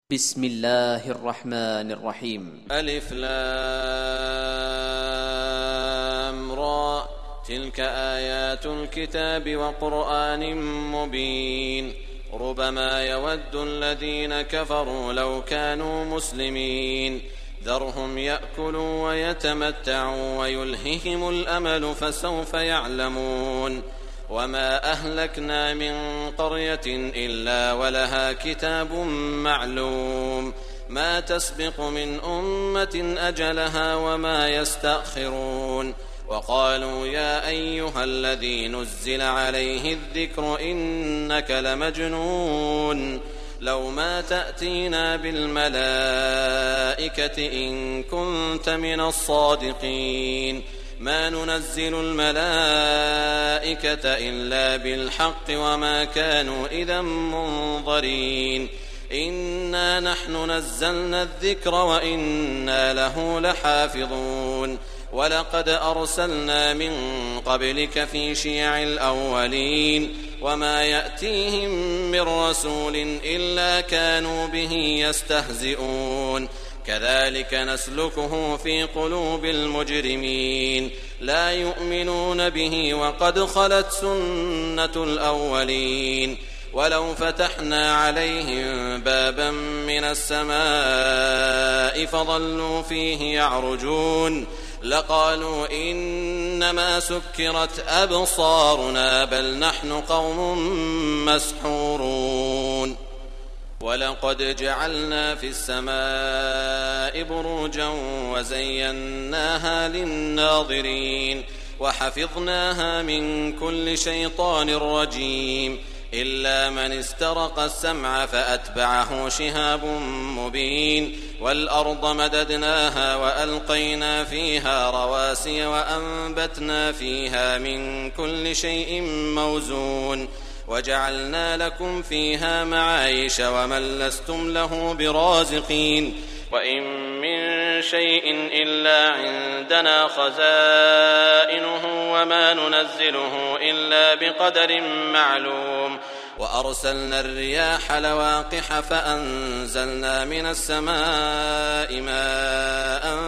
بسم الله الرحمن الرحيم. ألف لام را تلك آيات الكتاب وقرآن مبين ربما يود الذين كفروا لو كانوا مسلمين ذرهم يأكلوا ويتمتعوا ويلههم الأمل فسوف يعلمون وما أهلكنا من قرية إلا ولها كتاب معلوم ما تسبق من أمة أجلها وما يستأخرون وقالوا يا أيها الذي نزل عليه الذكر إنك لمجنون لو ما تأتينا بالملائكة إن كنت من الصادقين ما ننزل الملائكة إلا بالحق وما كانوا إذا منظرين إنا نحن نزلنا الذكر وإنا له لحافظون ولقد أرسلنا من قبلك في شيع الأولين وما يأتيهم من رسول إلا كانوا به يستهزئون كذلك نسلكه في قلوب المجرمين لا يؤمنون به وقد خلت سنة الأولين ولو فتحنا عليهم بابا من السماء فظلوا فيه يعرجون لقالوا إنما سكرت أبصارنا بل نحن قوم مسحورون ولقد جعلنا في السماء بروجا وزيناها للناظرين وحفظناها من كل شيطان رجيم إلا من استرق السمع فأتبعه شهاب مبين والأرض مددناها وألقينا فيها رواسي وأنبتنا فيها من كل شيء موزون وجعلنا لكم فيها معايش ومن لستم له برازقين وإن من شيء إلا عندنا خزائنه وما ننزله إلا بقدر معلوم وأرسلنا الرياح لواقح فأنزلنا من السماء ماء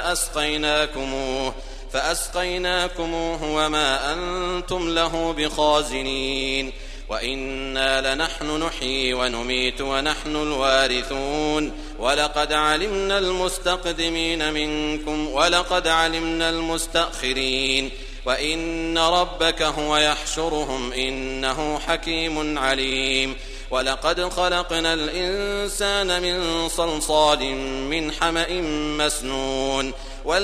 فأسقيناكموه وما أنتم له بخازنين وإنا لنحن نحيي ونميت ونحن الوارثون ولقد علمنا المستقدمين منكم ولقد علمنا المستأخرين وإن ربك هو يحشرهم إنه حكيم عليم ولقد خلقنا الإنسان من صلصال من حمأ مسنون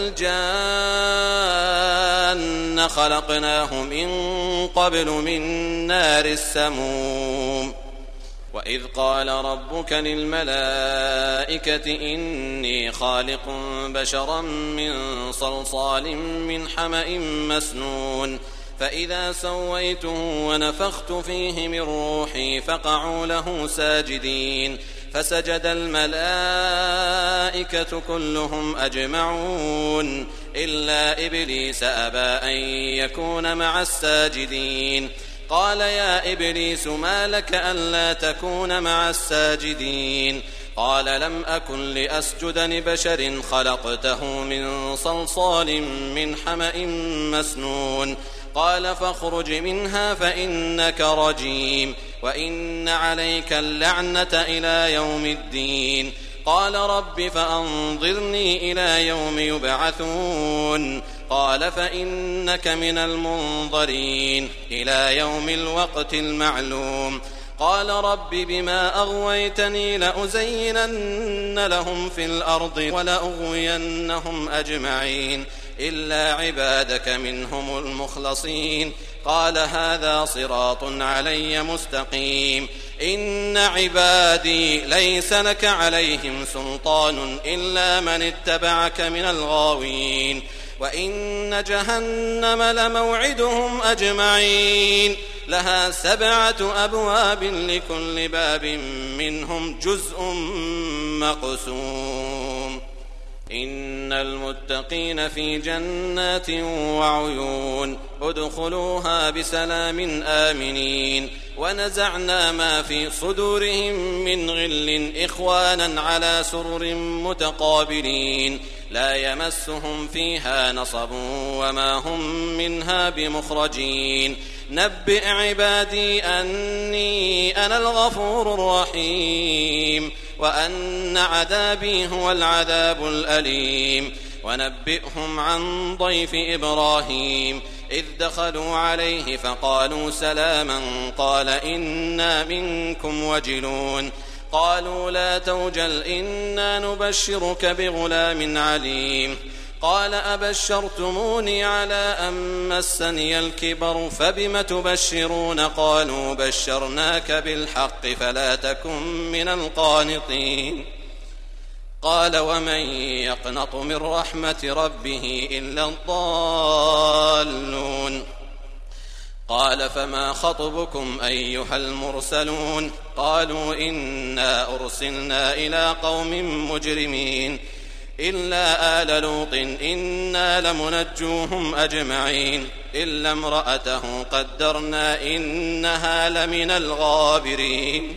والجان خلقناه من قبل من نار السموم وإذ قال ربك للملائكة إني خالق بشرا من صلصال من حمأ مسنون فإذا سويته ونفخت فيه من روحي فقعوا له ساجدين فسجد الملائكة كلهم أجمعون إلا إبليس أبى أن يكون مع الساجدين قال يا إبليس ما لك ألا تكون مع الساجدين قال لم أكن لأسجد لبشر خلقته من صلصال من حمأ مسنون قال فاخرج منها فإنك رجيم وإن عليك اللعنة إلى يوم الدين قال رب فأنظرني إلى يوم يبعثون قال فإنك من المنظرين إلى يوم الوقت المعلوم قال رب بما أغويتني لأزينن لهم في الأرض ولأغوينهم أجمعين إلا عبادك منهم المخلصين قال هذا صراط علي مستقيم إن عبادي ليس لك عليهم سلطان إلا من اتبعك من الغاوين وإن جهنم لموعدهم أجمعين لها 7 أبواب لكل باب منهم جزء مقسوم إن المتقين في جنات وعيون ادخلوها بسلام آمنين ونزعنا ما في صدورهم من غل إخوانا على سرر متقابلين لا يمسهم فيها نصب وما هم منها بمخرجين نبئ عبادي أني أنا الغفور الرحيم وأن عذابي هو العذاب الأليم ونبئهم عن ضيف إبراهيم إذ دخلوا عليه فقالوا سلاما قال إنا منكم وجلون قالوا لا توجل إنا نبشرك بغلام عليم قال أبشرتموني على أن مسني الكبر فبم تبشرون قالوا بشرناك بالحق فلا تكن من القانطين قال ومن يقنط من رحمة ربه إلا الضالون قال فما خطبكم أيها المرسلون قالوا إنا أرسلنا إلى قوم مجرمين إلا آل لوط إنا لمنجوهم أجمعين إلا امرأته قدرنا إنها لمن الغابرين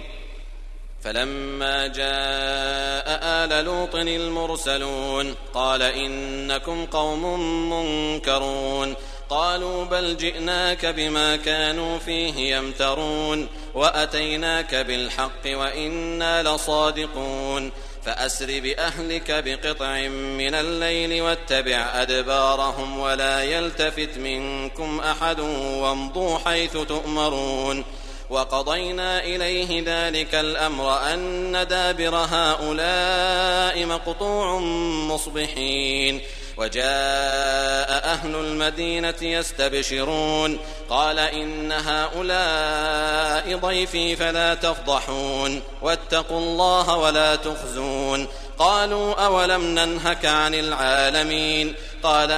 فلما جاء آل لوط المرسلون قال إنكم قوم منكرون قالوا بل جئناك بما كانوا فيه يمترون وأتيناك بالحق وإنا لصادقون فأسر بأهلك بقطع من الليل واتبع أدبارهم ولا يلتفت منكم أحد وامضوا حيث تؤمرون وقضينا إليه ذلك الأمر أن دابر هؤلاء مقطوع مصبحين وجاء أهل المدينة يستبشرون قال إن هؤلاء ضيفي فلا تفضحون واتقوا الله ولا تخزون قالوا أولم ننهك عن العالمين قال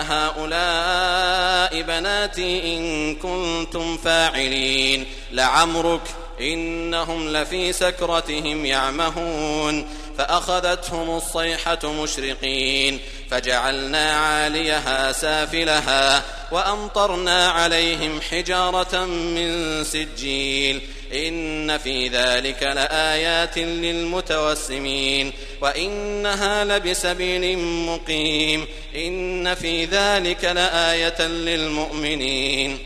هؤلاء بناتي إن كنتم فاعلين لعمرك إنهم لفي سكرتهم يعمهون فأخذتهم الصيحة مشرقين فجعلنا عاليها سافلها وأمطرنا عليهم حجارة من سجيل إن في ذلك لآيات للمتوسمين وإنها لبسبيل مقيم إن في ذلك لآية للمؤمنين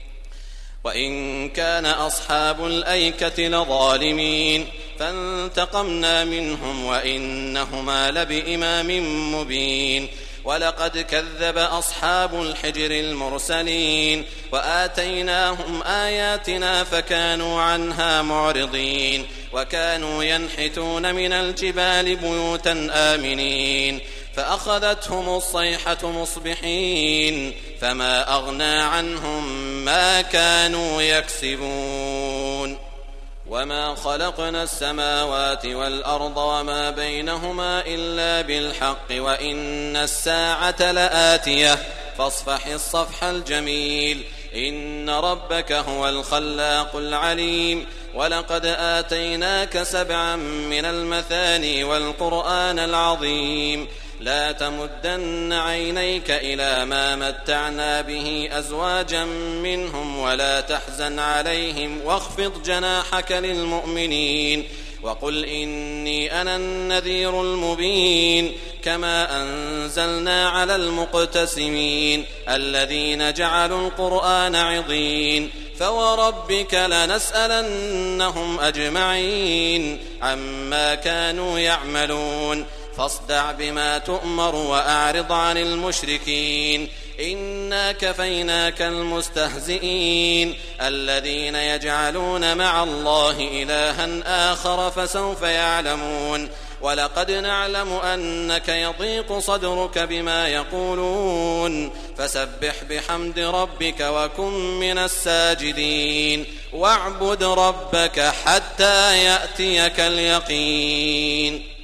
وإن كان أصحاب الأيكة لظالمين فانتقمنا منهم وإنهما لبإمام مبين ولقد كذب أصحاب الحجر المرسلين وآتيناهم آياتنا فكانوا عنها معرضين وكانوا ينحتون من الجبال بيوتا آمنين فأخذتهم الصيحة مصبحين فما أغنى عنهم ما كانوا يكسبون وما خلقنا السماوات والأرض وما بينهما إلا بالحق وإن الساعة لآتية فاصفح الصفح الجميل إن ربك هو الخلاق العليم ولقد آتيناك 7 من المثاني والقرآن العظيم لا تمدن عينيك إلى ما متعنا به أزواجا منهم ولا تحزن عليهم واخفض جناحك للمؤمنين وقل إني أنا النذير المبين كما أنزلنا على المقتسمين الذين جعلوا القرآن عضين فوربك لنسألنهم أجمعين عما كانوا يعملون فاصدع بما تؤمر وأعرض عن المشركين إنا كفيناك المستهزئين الذين يجعلون مع الله إلها آخر فسوف يعلمون ولقد نعلم أنك يضيق صدرك بما يقولون فسبح بحمد ربك وكن من الساجدين واعبد ربك حتى يأتيك اليقين